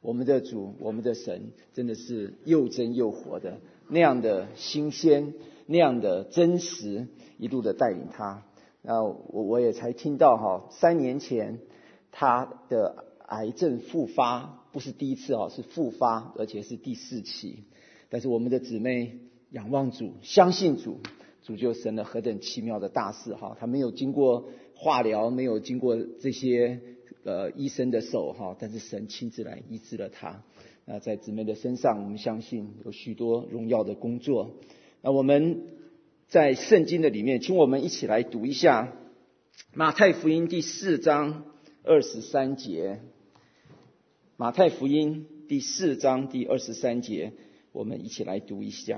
我们的主，我们的神真的是又真又活的，那样的新鲜，那样的真实，一路的带领他。那我也才听到3年前他的癌症复发，不是第一次是复发，而且是第4期。但是我们的姊妹仰望主，相信主，主就神了何等奇妙的大事他没有经过化疗，没有经过这些医生的手但是神亲自来医治了他。那在姊妹的身上，我们相信有许多荣耀的工作。那我们在圣经的里面，请我们一起来读一下马太福音第4章23节。马太福音第4章第23节，我们一起来读一下。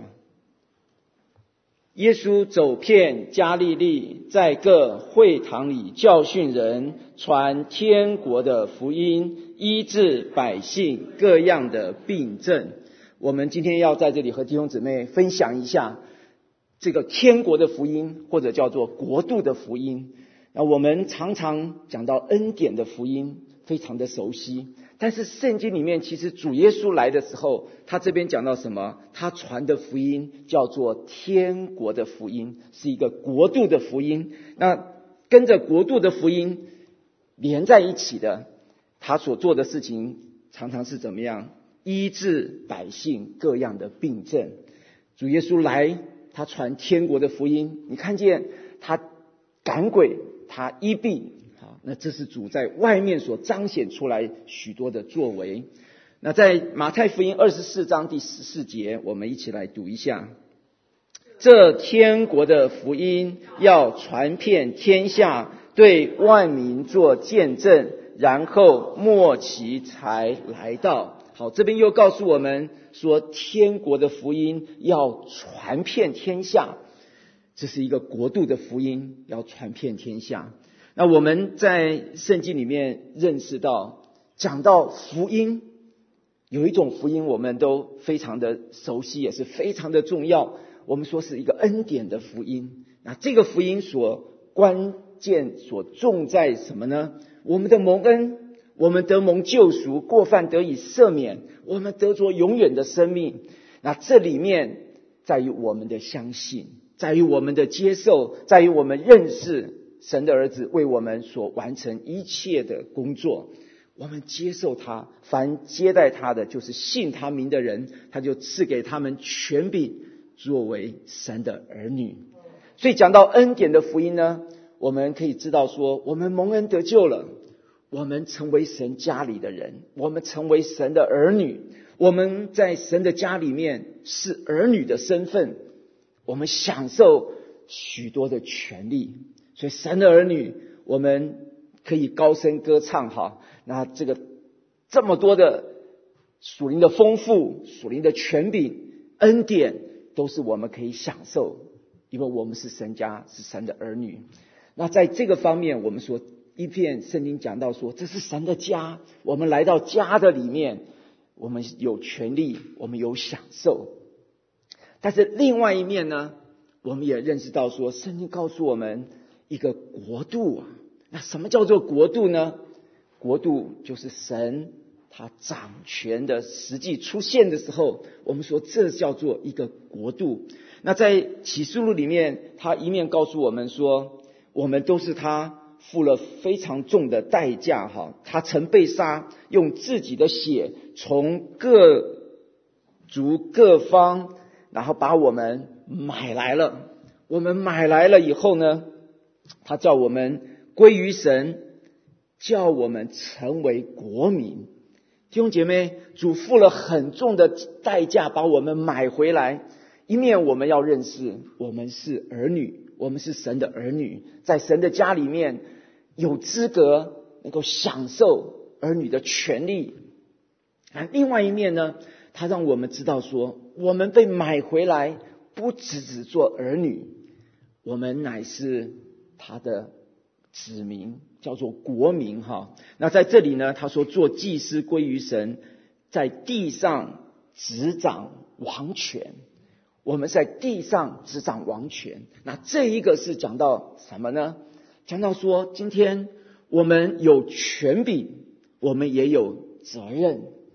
耶稣走遍加利利，在各会堂里教训人，传天国的福音，医治百姓各样的病症。我们今天要在这里和弟兄姊妹分享一下这个天国的福音，或者叫做国度的福音。那我们常常讲到恩典的福音，非常的熟悉。但是圣经里面其实主耶稣来的时候，他这边讲到什么？他传的福音叫做天国的福音，是一个国度的福音。那跟着国度的福音连在一起的，他所做的事情常常是怎么样？医治百姓各样的病症。主耶稣来，他传天国的福音，你看见他赶鬼，他医病，那这是主在外面所彰显出来许多的作为。那在马太福音24章第14节，我们一起来读一下。这天国的福音要传遍天下，对万民做见证，然后末期才来到。好，这边又告诉我们说，天国的福音要传遍天下，这是一个国度的福音，要传遍天下。那我们在圣经里面认识到，讲到福音，有一种福音我们都非常的熟悉，也是非常的重要。我们说是一个恩典的福音。那这个福音所关键所重在什么呢？我们的蒙恩，我们得蒙救赎，过犯得以赦免，我们得着永远的生命。那这里面在于我们的相信，在于我们的接受，在于我们认识神的儿子为我们所完成一切的工作。我们接受他，凡接待他的，就是信他名的人，他就赐给他们权柄，作为神的儿女。所以讲到恩典的福音呢，我们可以知道说，我们蒙恩得救了，我们成为神家里的人，我们成为神的儿女，我们在神的家里面是儿女的身份，我们享受许多的权利。所以神的儿女，我们可以高声歌唱那这么多的属灵的丰富，属灵的权柄恩典，都是我们可以享受，因为我们是神家，是神的儿女。那在这个方面，我们说一片圣经讲到说，这是神的家，我们来到家的里面，我们有权利，我们有享受。但是另外一面呢，我们也认识到说，圣经告诉我们一个国度那什么叫做国度呢？国度就是神他掌权的实际出现的时候，我们说这叫做一个国度。那在启示录里面，他一面告诉我们说，我们都是他付了非常重的代价他曾被杀，用自己的血从各族各方，然后把我们买来了。我们买来了以后呢，他叫我们归于神，叫我们成为国民。弟兄姐妹，主付了很重的代价把我们买回来。一面我们要认识我们是儿女，我们是神的儿女，在神的家里面有资格能够享受儿女的权利。另外一面呢，他让我们知道说，我们被买回来不只做儿女，我们乃是他的子民，叫做国民那在这里呢，他说做祭司归于神，在地上执掌王权。我们在地上执掌王权。那这一个是讲到什么呢？讲到说，今天我们有权柄，我们也有责任。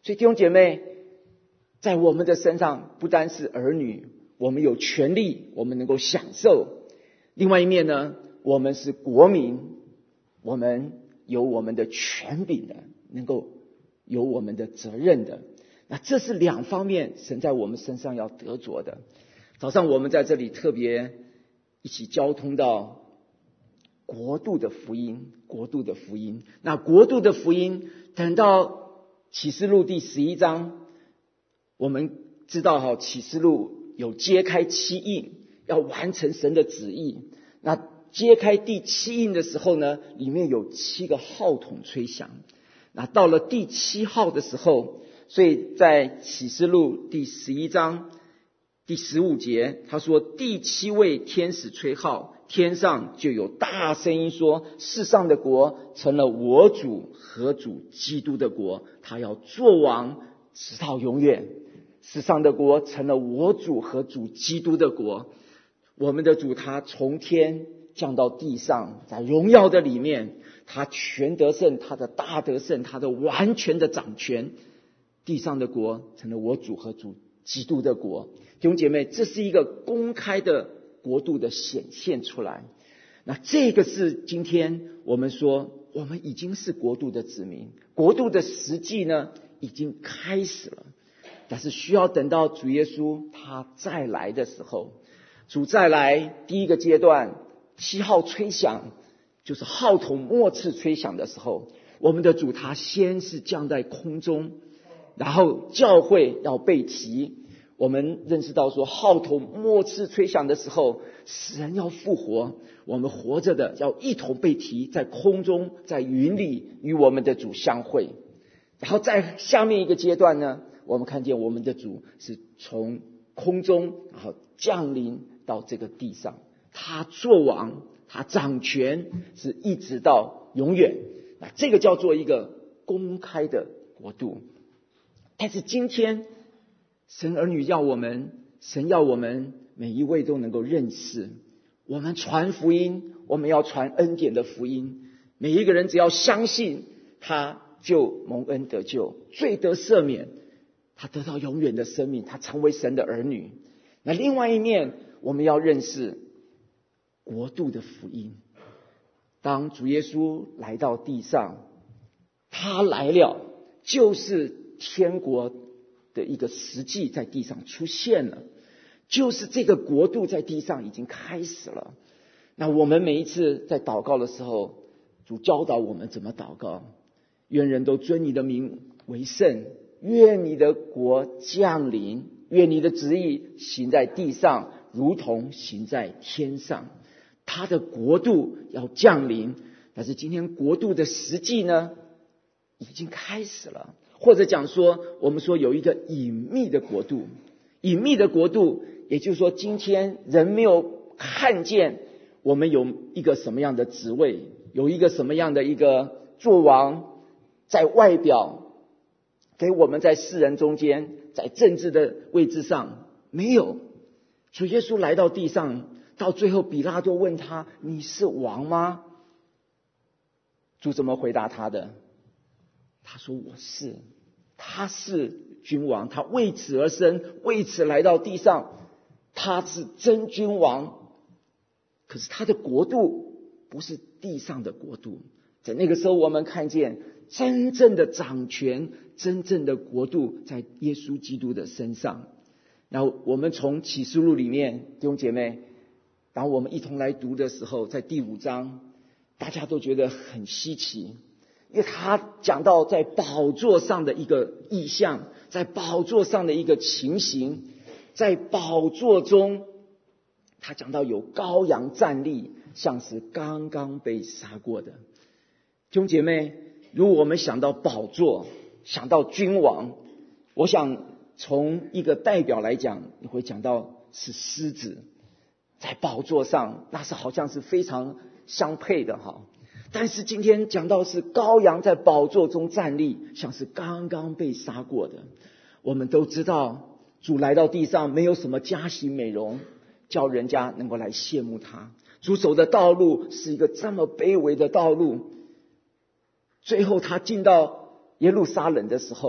所以弟兄姐妹，在我们的身上不单是儿女，我们有权利，我们能够享受。另外一面呢，我们是国民，我们有我们的权柄的，能够有我们的责任的。那这是两方面神在我们身上要得着的。早上我们在这里特别一起交通到国度的福音，国度的福音。那国度的福音，等到启示录第11章，我们知道启示录有揭开7印，要完成神的旨意。那揭开第7印的时候呢，里面有7个号筒吹响。那到了第7号的时候，所以在启示录第11章第15节，他说第7位天使吹号，天上就有大声音说，世上的国成了我主和主基督的国，他要作王直到永远。世上的国成了我主和主基督的国，我们的主他从天降到地上，在荣耀的里面，他全得胜，他的大得胜，他的完全的掌权。地上的国成了我主和主基督的国。弟兄姐妹，这是一个公开的国度的显现出来。那这个是今天我们说我们已经是国度的子民，国度的实际呢已经开始了，但是需要等到主耶稣他再来的时候。主再来第一个阶段7号吹响，就是号筒末次吹响的时候，我们的主他先是降在空中，然后教会要被提。我们认识到说，号筒末次吹响的时候，死人要复活，我们活着的要一同被提，在空中在云里与我们的主相会。然后在下面一个阶段呢，我们看见我们的主是从空中然后降临到这个地上，他作王，他掌权，是一直到永远。那这个叫做一个公开的国度。但是今天神儿女要我们，神要我们每一位都能够认识，我们传福音，我们要传恩典的福音。每一个人只要相信，他就蒙恩得救，罪得赦免，他得到永远的生命，他成为神的儿女。那另外一面，我们要认识国度的福音。当主耶稣来到地上，他来了，就是天国的一个实际在地上出现了，就是这个国度在地上已经开始了。那我们每一次在祷告的时候，主教导我们怎么祷告，愿人都尊你的名为圣，愿你的国降临，愿你的旨意行在地上如同行在天上。他的国度要降临，但是今天国度的实际呢已经开始了。或者讲说，我们说有一个隐秘的国度，隐秘的国度，也就是说今天人没有看见我们有一个什么样的职位，有一个什么样的一个作王，在外表给我们在世人中间，在政治的位置上没有。主耶稣来到地上，到最后比拉多问他，你是王吗？主怎么回答他的？他说我是。他是君王，他为此而生，为此来到地上，他是真君王。可是他的国度不是地上的国度。在那个时候，我们看见真正的掌权，真正的国度在耶稣基督的身上。然后我们从启示录里面，弟兄姐妹，当我们一同来读的时候，在第5章，大家都觉得很稀奇，因为他讲到在宝座上的一个意象，在宝座上的一个情形，在宝座中他讲到有羔羊站立，像是刚刚被杀过的。弟兄姐妹，如果我们想到宝座，想到君王，我想从一个代表来讲，你会讲到是狮子在宝座上，那是好像是非常相配的哈。但是今天讲到是羔羊在宝座中站立，像是刚刚被杀过的。我们都知道主来到地上没有什么佳形美容叫人家能够来羡慕他，主走的道路是一个这么卑微的道路。最后他进到耶路撒冷的时候，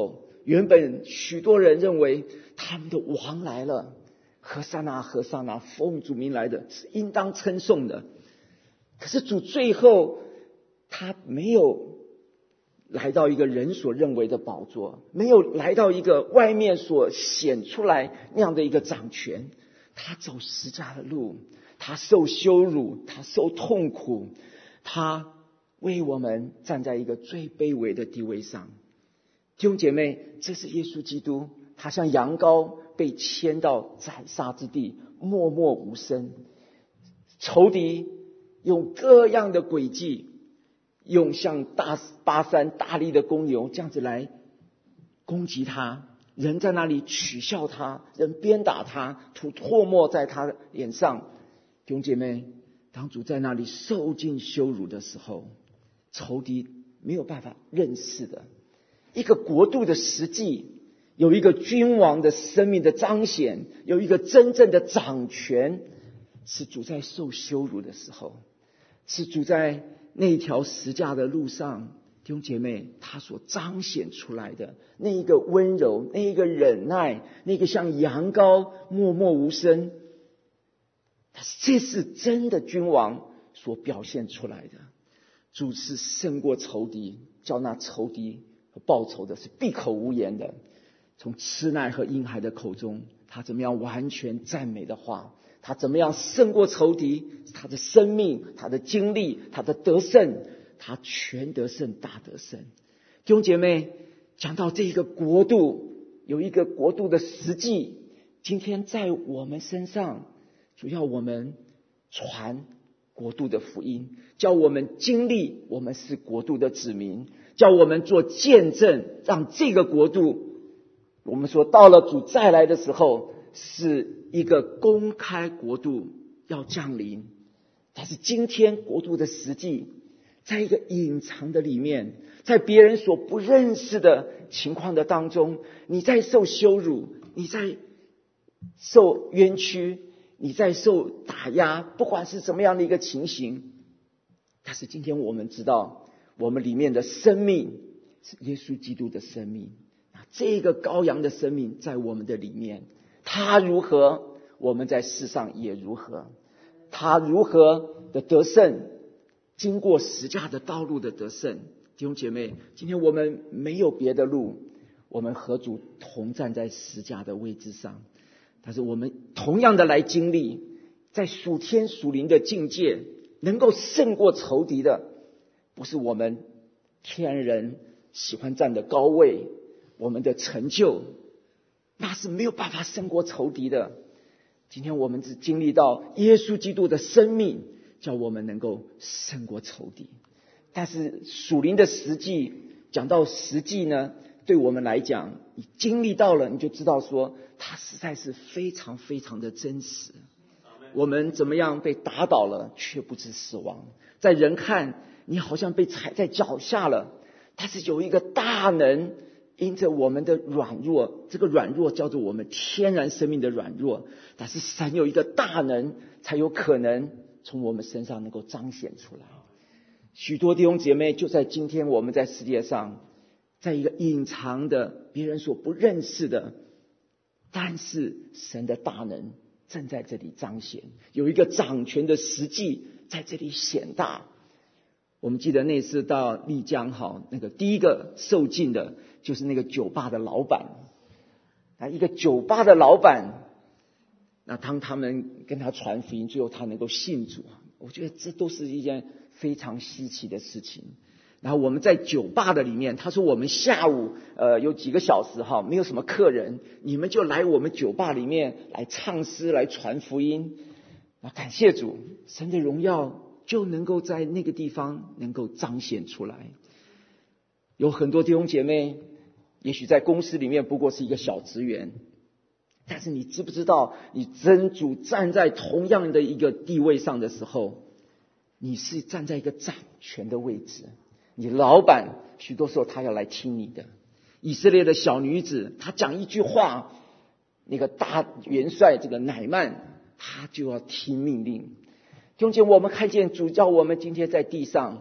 原本许多人认为他们的王来了，何塞那何塞那，奉主名来的，是应当称颂的。可是主最后他没有来到一个人所认为的宝座，没有来到一个外面所显出来那样的一个掌权，他走十架的路，他受羞辱，他受痛苦，他为我们站在一个最卑微的地位上。弟兄姐妹，这是耶稣基督，他像羊羔被牵到宰杀之地，默默无声。仇敌用各样的诡计，用像巴山大力的公牛这样子来攻击他，人在那里取笑他，人鞭打他，吐唾沫在他脸上。弟兄姐妹，当主在那里受尽羞辱的时候，仇敌没有办法认识的一个国度的实际，有一个君王的生命的彰显，有一个真正的掌权，是主在受羞辱的时候，是主在那条十架的路上，弟兄姐妹，他所彰显出来的那一个温柔，那一个忍耐，那个像羊羔默默无声，这是真的君王所表现出来的。主是胜过仇敌，叫那仇敌和报仇的是闭口无言的。从吃奶和婴孩的口中，他怎么样完全赞美的话，他怎么样胜过仇敌，他的生命，他的经历，他的得胜，他全得胜，大得胜。弟兄姐妹，讲到这个国度，有一个国度的实际，今天在我们身上，主要我们传国度的福音，叫我们经历我们是国度的子民，叫我们做见证，让这个国度，我们说到了主再来的时候，是一个公开国度要降临。但是今天国度的实际，在一个隐藏的里面，在别人所不认识的情况的当中，你在受羞辱，你在受冤屈，你在受打压，不管是怎么样的一个情形，但是今天我们知道，我们里面的生命是耶稣基督的生命，这个羔羊的生命在我们的里面，他如何，我们在世上也如何。他如何的得胜，经过十架的道路的得胜。弟兄姐妹，今天我们没有别的路，我们和主同站在十架的位置上，但是我们同样的来经历，在属天属灵的境界，能够胜过仇敌的，不是我们天人喜欢站的高位，我们的成就，那是没有办法胜过仇敌的。今天我们只经历到耶稣基督的生命，叫我们能够胜过仇敌。但是属灵的实际，讲到实际呢，对我们来讲，你经历到了，你就知道说，它实在是非常非常的真实。我们怎么样被打倒了，却不知死亡。在人看，你好像被踩在脚下了，但是有一个大能，因着我们的软弱，这个软弱叫做我们天然生命的软弱，但是神有一个大能，才有可能从我们身上能够彰显出来。许多弟兄姐妹就在今天我们在世界上，在一个隐藏的别人所不认识的，但是神的大能正在这里彰显，有一个掌权的实际在这里显大。我们记得那次到丽江，那个第一个受浸的就是那个酒吧的老板。一个酒吧的老板，那当他们跟他传福音，最后他能够信主，我觉得这都是一件非常稀奇的事情。然后我们在酒吧的里面，他说我们下午有几个小时没有什么客人，你们就来我们酒吧里面来唱诗，来传福音。感谢主，神的荣耀就能够在那个地方能够彰显出来。有很多弟兄姐妹，也许在公司里面不过是一个小职员，但是你知不知道，你真主站在同样的一个地位上的时候，你是站在一个掌权的位置。你老板许多时候他要来听你的。以色列的小女子，她讲一句话，那个大元帅这个乃曼，他就要听命令。弟兄姐妹，我们看见主叫我们今天在地上，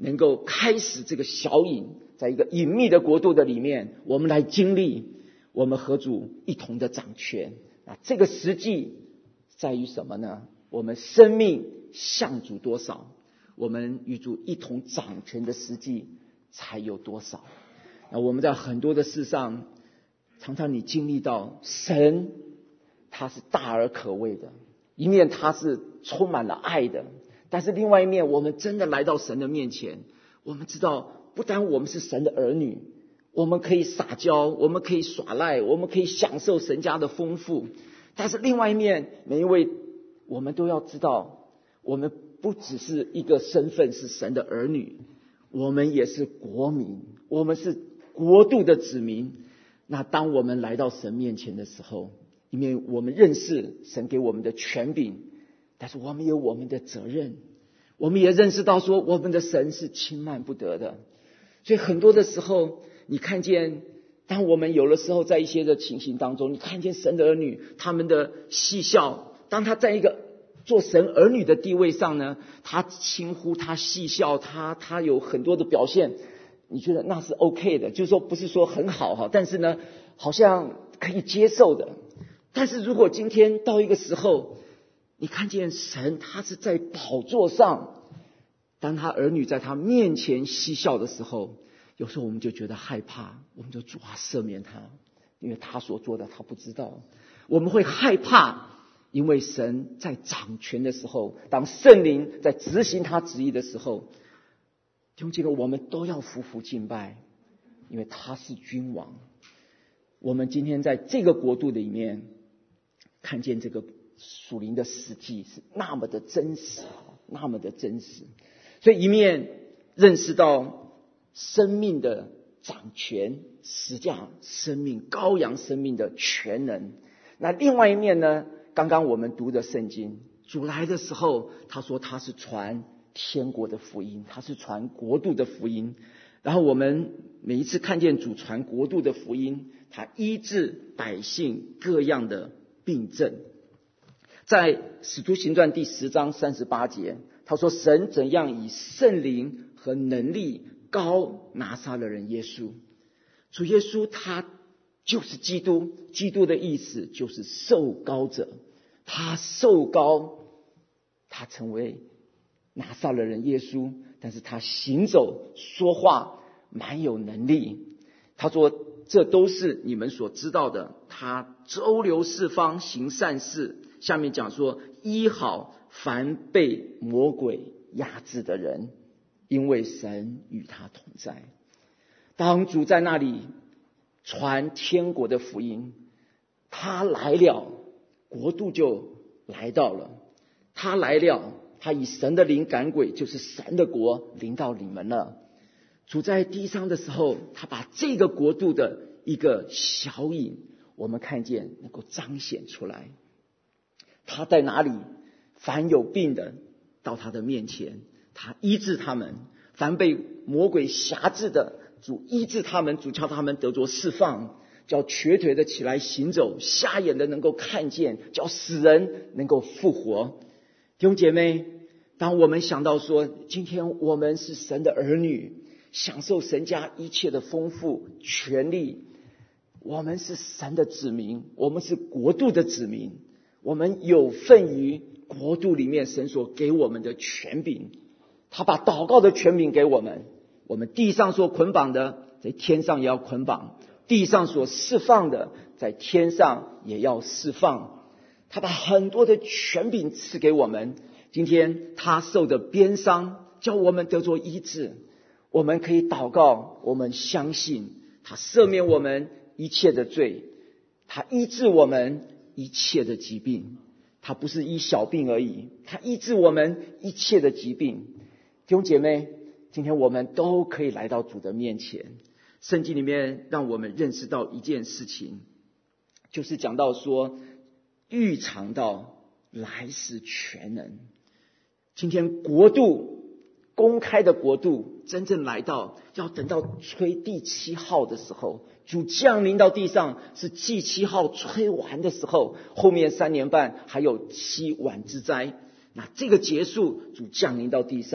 能够开始这个小隐，在一个隐秘的国度的里面，我们来经历我们和主一同的掌权。这个实际在于什么呢？我们生命向主多少，我们与主一同掌权的实际才有多少。那我们在很多的事上，常常你经历到神他是大而可畏的，一面他是充满了爱的，但是另外一面，我们真的来到神的面前，我们知道不单我们是神的儿女，我们可以撒娇，我们可以耍赖，我们可以享受神家的丰富，但是另外一面，每一位我们都要知道，我们不只是一个身份是神的儿女，我们也是国民，我们是国度的子民。那当我们来到神面前的时候，因为我们认识神给我们的权柄，但是我们有我们的责任，我们也认识到说我们的神是轻慢不得的。所以很多的时候你看见，当我们有的时候在一些的情形当中，你看见神的儿女他们的嬉笑，当他在一个做神儿女的地位上呢，他轻呼，他嬉笑，他有很多的表现，你觉得那是 OK 的，就是说不是说很好哈，但是呢好像可以接受的。但是如果今天到一个时候，你看见神他是在宝座上，当他儿女在他面前嬉笑的时候，有时候我们就觉得害怕，我们就主啊赦免他，因为他所做的他不知道。我们会害怕，因为神在掌权的时候，当圣灵在执行他旨意的时候，弟兄姐妹，我们都要匍匐敬拜，因为他是君王。我们今天在这个国度里面看见这个属灵的实际是那么的真实，那么的真实。所以一面认识到生命的掌权，实价生命羔羊生命的全能，那另外一面呢，刚刚我们读的圣经，主来的时候他说他是传天国的福音，他是传国度的福音。然后我们每一次看见主传国度的福音，他医治百姓各样的病症。在使徒行传第10章38节，他说神怎样以圣灵和能力膏拿撒勒人耶稣。主耶稣他就是基督，基督的意思就是受膏者，他受膏，他成为拿撒勒人耶稣，但是他行走说话蛮有能力。他说这都是你们所知道的，他周流四方行善事。下面讲说医好凡被魔鬼压制的人，因为神与他同在。当主在那里传天国的福音，他来了，国度就来到了，他来了，他以神的灵赶鬼，就是神的国临到你们了。主在地上的时候，他把这个国度的一个小影，我们看见能够彰显出来。他在哪里，凡有病的到他的面前，他医治他们；凡被魔鬼辖制的，主医治他们，主叫他们得着释放，叫瘸腿的起来行走，瞎眼的能够看见，叫死人能够复活。弟兄姐妹，当我们想到说今天我们是神的儿女，享受神家一切的丰富权利，我们是神的子民，我们是国度的子民，我们有份于国度里面神所给我们的权柄。他把祷告的权柄给我们，我们地上所捆绑的在天上也要捆绑，地上所释放的在天上也要释放。他把很多的权柄赐给我们，今天他受的鞭伤叫我们得着医治，我们可以祷告，我们相信他赦免我们一切的罪，他医治我们一切的疾病。他不是医小病而已，他医治我们一切的疾病。弟兄姐妹，今天我们都可以来到主的面前。圣经里面让我们认识到一件事情，就是讲到说预尝到来世全能。今天国度公开的国度真正来到，要等到吹第7号的时候，主降临到地上，是第7号吹完的时候，后面3年半还有7晚之灾。那这个结束，主降临到地上，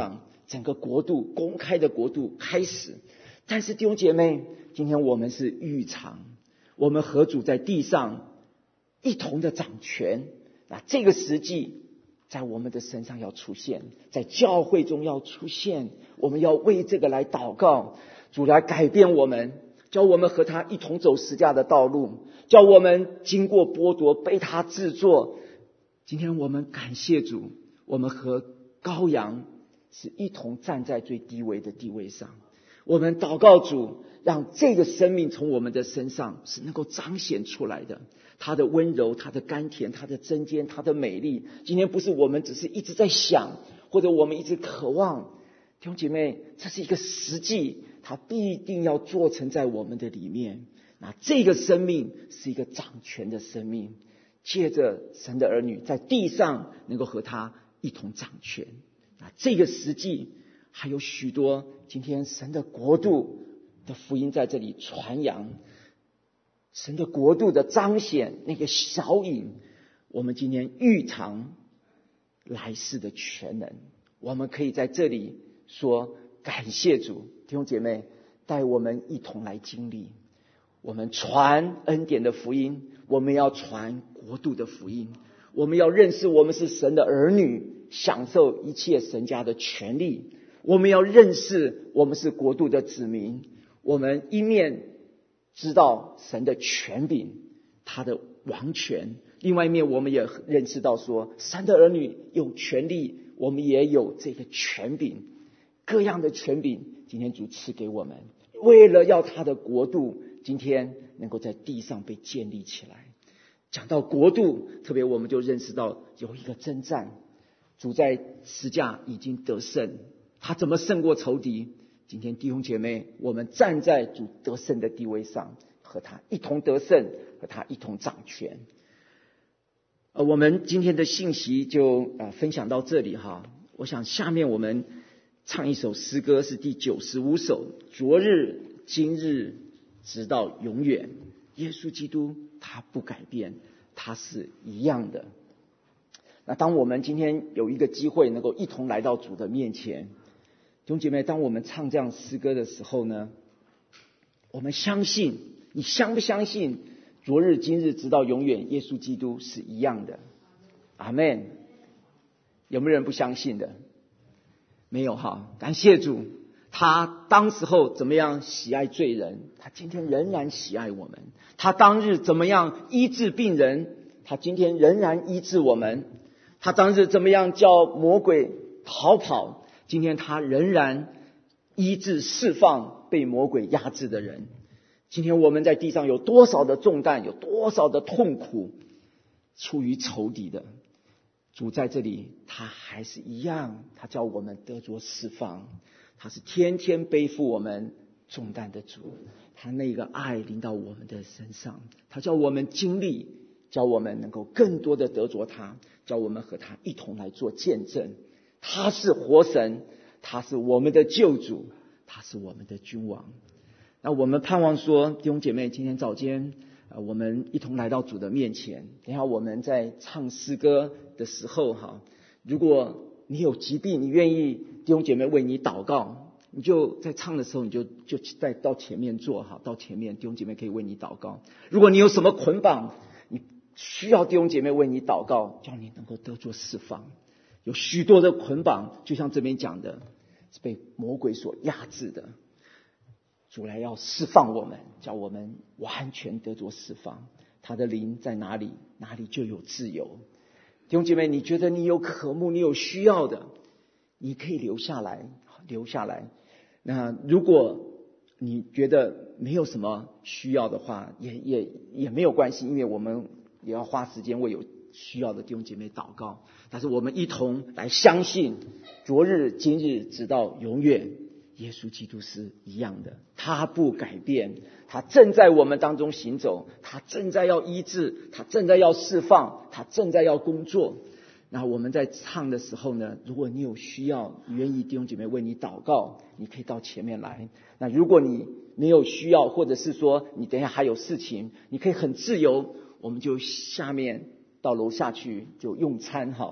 整个国度公开的国度开始。但是弟兄姐妹，今天我们是预尝，我们和主在地上一同的掌权。那这个实际在我们的身上要出现，在教会中要出现，我们要为这个来祷告，主来改变我们，叫我们和他一同走十架的道路，叫我们经过剥夺被他制作。今天我们感谢主，我们和羔羊是一同站在最低微的地位上。我们祷告主，让这个生命从我们的身上是能够彰显出来的，他的温柔，他的甘甜，他的真坚，他的美丽。今天不是我们只是一直在想，或者我们一直渴望，弟兄姐妹，这是一个实际，他必定要做成在我们的里面。那这个生命是一个掌权的生命，借着神的儿女在地上能够和他一同掌权。那这个实际还有许多，今天神的国度的福音在这里传扬，神的国度的彰显，那个小影，我们今天预尝来世的全能。我们可以在这里说感谢主。弟兄姐妹，带我们一同来经历，我们传恩典的福音，我们要传国度的福音，我们要认识我们是神的儿女，享受一切神家的权利。我们要认识我们是国度的子民，我们一面知道神的权柄，他的王权，另外一面我们也认识到说神的儿女有权利，我们也有这个权柄，各样的权柄今天主赐给我们，为了要他的国度今天能够在地上被建立起来。讲到国度，特别我们就认识到有一个征战，主在十架已经得胜，他怎么胜过仇敌？今天弟兄姐妹，我们站在主得胜的地位上，和他一同得胜，和他一同掌权。我们今天的信息就分享到这里哈。我想下面我们唱一首诗歌，是第95首，昨日今日直到永远。耶稣基督他不改变，他是一样的。那当我们今天有一个机会能够一同来到主的面前，弟兄姐妹，当我们唱这样诗歌的时候呢，我们相信，你相不相信昨日今日直到永远耶稣基督是一样的？阿们。有没有人不相信的？没有哈，感谢主，他当时候怎么样喜爱罪人，他今天仍然喜爱我们。他当日怎么样医治病人，他今天仍然医治我们。他当日怎么样叫魔鬼逃跑，今天他仍然医治释放被魔鬼压制的人。今天我们在地上有多少的重担，有多少的痛苦，出于仇敌的，主在这里他还是一样，他叫我们得着释放，他是天天背负我们重担的主，他那个爱临到我们的身上，他叫我们经历，叫我们能够更多的得着他，叫我们和他一同来做见证。他是活神，他是我们的救主，他是我们的君王。那我们盼望说，弟兄姐妹，今天早间我们一同来到主的面前。等一下我们在唱诗歌的时候哈，如果你有疾病，你愿意弟兄姐妹为你祷告，你就在唱的时候你就再到前面坐哈，到前面弟兄姐妹可以为你祷告。如果你有什么捆绑，你需要弟兄姐妹为你祷告，叫你能够得着释放。有许多的捆绑，就像这边讲的，是被魔鬼所压制的，主来要释放我们，叫我们完全得着释放。他的灵在哪里，哪里就有自由。弟兄姐妹，你觉得你有渴慕，你有需要的，你可以留下来。那如果你觉得没有什么需要的话，也没有关系，因为我们也要花时间为有需要的弟兄姐妹祷告。但是我们一同来相信，昨日今日直到永远，耶稣基督是一样的，他不改变，他正在我们当中行走，他正在要医治，他正在要释放，他正在要工作。那我们在唱的时候呢，如果你有需要，你愿意弟兄姐妹为你祷告，你可以到前面来。那如果你没有需要，或者是说你等一下还有事情，你可以很自由，我们就下面到楼下去就用餐哈。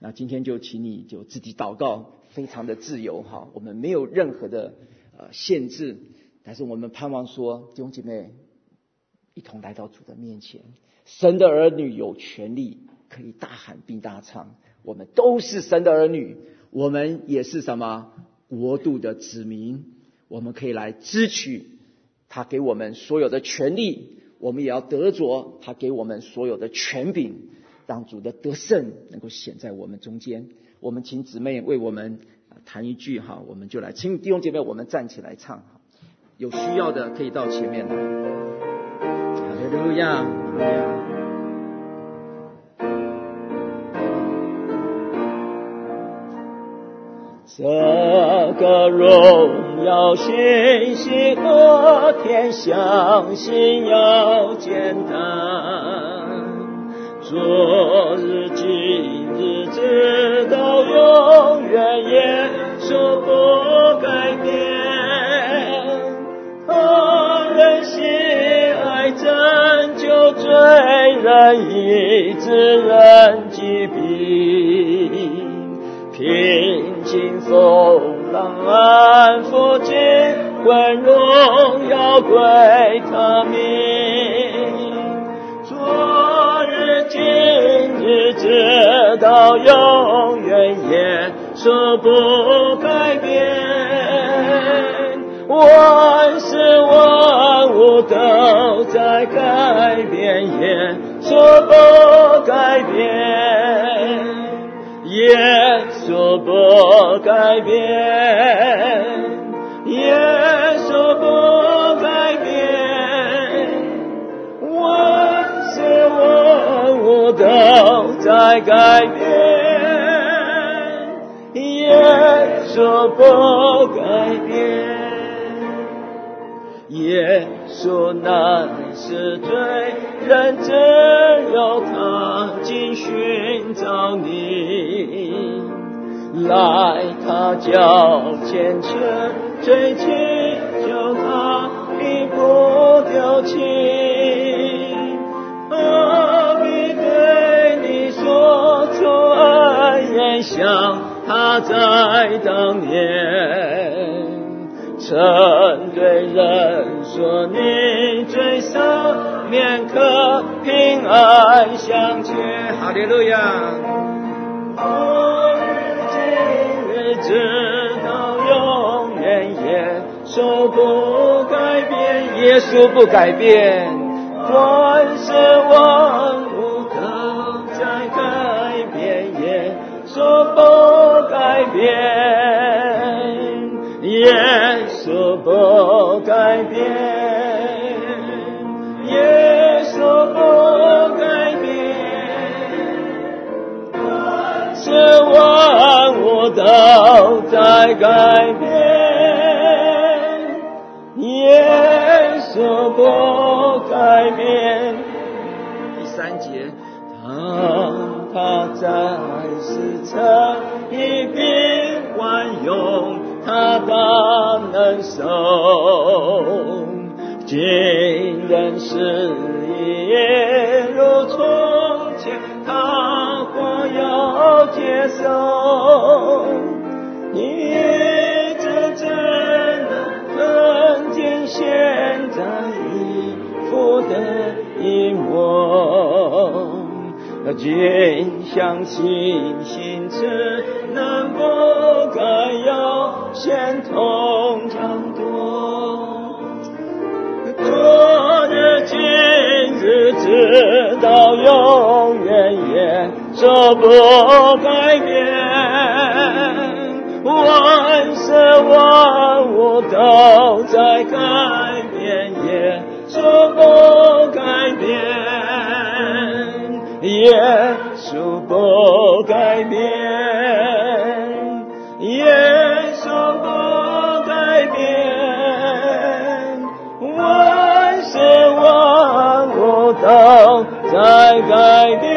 那今天就请你就自己祷告，非常的自由哈，我们没有任何的限制，但是我们盼望说，弟兄姐妹一同来到主的面前，神的儿女有权利可以大喊并大唱，我们都是神的儿女，我们也是什么国度的子民，我们可以来支取他给我们所有的权利，我们也要得着他给我们所有的权柄，让主的得胜能够显在我们中间。我们请姊妹为我们弹一句哈，我们就来请弟兄姐妹我们站起来唱，有需要的可以到前面来。哈利路亚，哈利路亚。这个荣耀信息和天相信要简单，昨日今日直到永远也说不改变，他人喜爱拯救罪人，医治人疾病，平静风浪安抚尽魂，荣耀归他名。昨日今日直到永远也说不改变，万事万物都在改变，也说不改变，也说不改变，也说不改变，万事万物都在改变，也说不改变。耶稣乃是罪人，只有他竟寻找你，来他脚前求追求他必不丢弃，何必对你说出恩言，像他在当年曾对人说你罪赦免，可平安相见。哈利路亚。今日直到永远也说不改变，耶稣不改变，万事万物都在改变，也说不改变，耶稣不改变，耶稣不改变，万事万物都在改变，耶稣不改变。第3节，当他在世曾一并万用，他大能受，今人是也如从前，他或要接受，你只能看见现在已复的一幕，尽相信心只能不该要先同常多，昨日今日直到永远也说不改变，万事万物都在改变，也说不改变，耶稣不改变，耶稣不改变，万事万物都在改变，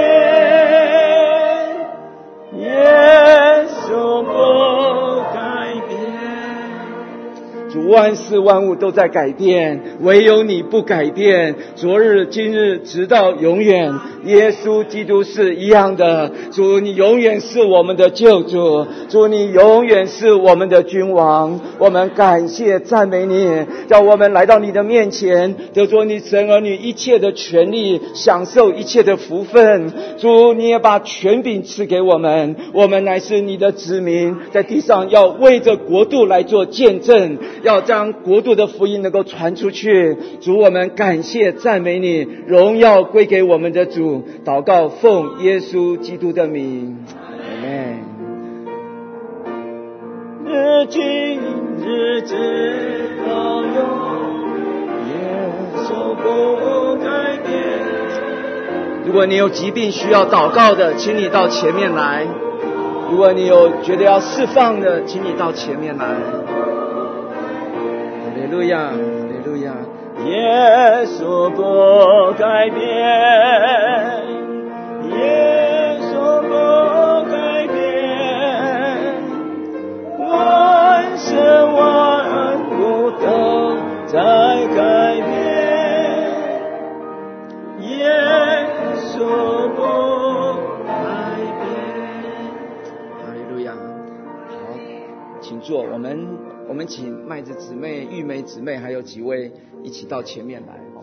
耶稣不改变。主，万事万物都在改变，唯有你不改变，昨日今日直到永远耶稣基督是一样的。主，你永远是我们的救主，主，你永远是我们的君王。我们感谢赞美你，叫我们来到你的面前，得着你神儿女一切的权利，享受一切的福分。主，你也把权柄赐给我们，我们乃是你的子民，在地上要为着国度来做见证，要将国度的福音能够传出去。主，我们感谢赞美你，荣耀归给我们的主。祷告奉耶稣基督的名，阿们。日今日直到永远，手不改变。如果你有疾病需要祷告的，请你到前面来；如果你有觉得要释放的，请你到前面来。哈利路亚，哈利路亚。耶稣不改变，耶稣不改变，万事万物都在改变，耶稣不改变。哈利路亚。好，请坐。我们请麦子姊妹、玉梅姊妹还有几位一起到前面来。